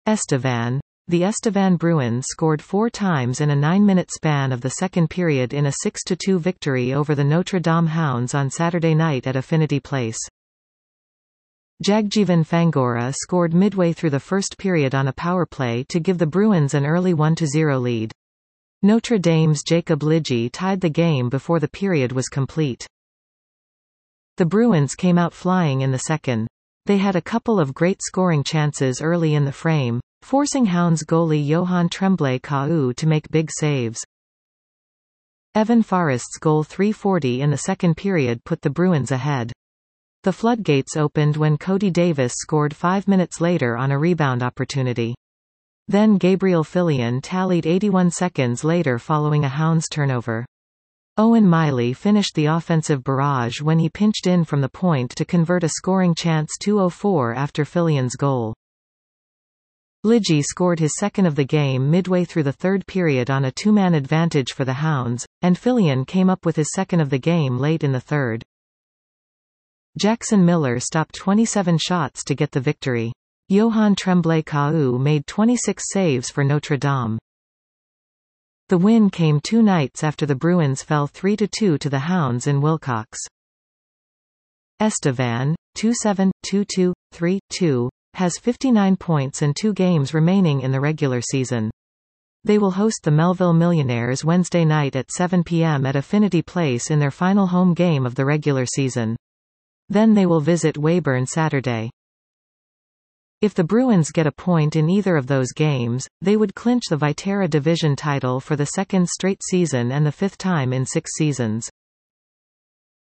Estevan. The Estevan Bruins scored 4 times in a 9-minute span of the second period in a 6-2 victory over the Notre Dame Hounds on Saturday night at Affinity Place. Jagjeevan Fangora scored midway through the first period on a power play to give the Bruins an early 1-0 lead. Notre Dame's Jacob Lidji tied the game before the period was complete. The Bruins came out flying in the second. They had a couple of great scoring chances early in the frame, forcing Hounds goalie Johan Tremblay-Kau to make big saves. Evan Forrest's goal 3:40 in the second period put the Bruins ahead. The floodgates opened when Cody Davis scored 5 minutes later on a rebound opportunity. Then Gabriel Filion tallied 81 seconds later following a Hounds turnover. Owen Miley finished the offensive barrage when he pinched in from the point to convert a scoring chance 2:04 after Filion's goal. Lidji scored his second of the game midway through the third period on a 2-man advantage for the Hounds, and Filion came up with his second of the game late in the third. Jackson Miller stopped 27 shots to get the victory. Johan Tremblay-Kau made 26 saves for Notre Dame. The win came 2 nights after the Bruins fell 3-2 to the Hounds in Wilcox. Estevan, 2-7, 2-2, 3-2, has 59 points and 2 games remaining in the regular season. They will host the Melville Millionaires Wednesday night at 7 p.m. at Affinity Place in their final home game of the regular season. Then they will visit Weyburn Saturday. If the Bruins get a point in either of those games, they would clinch the Viterra Division title for the 2nd straight season and the 5th time in 6 seasons.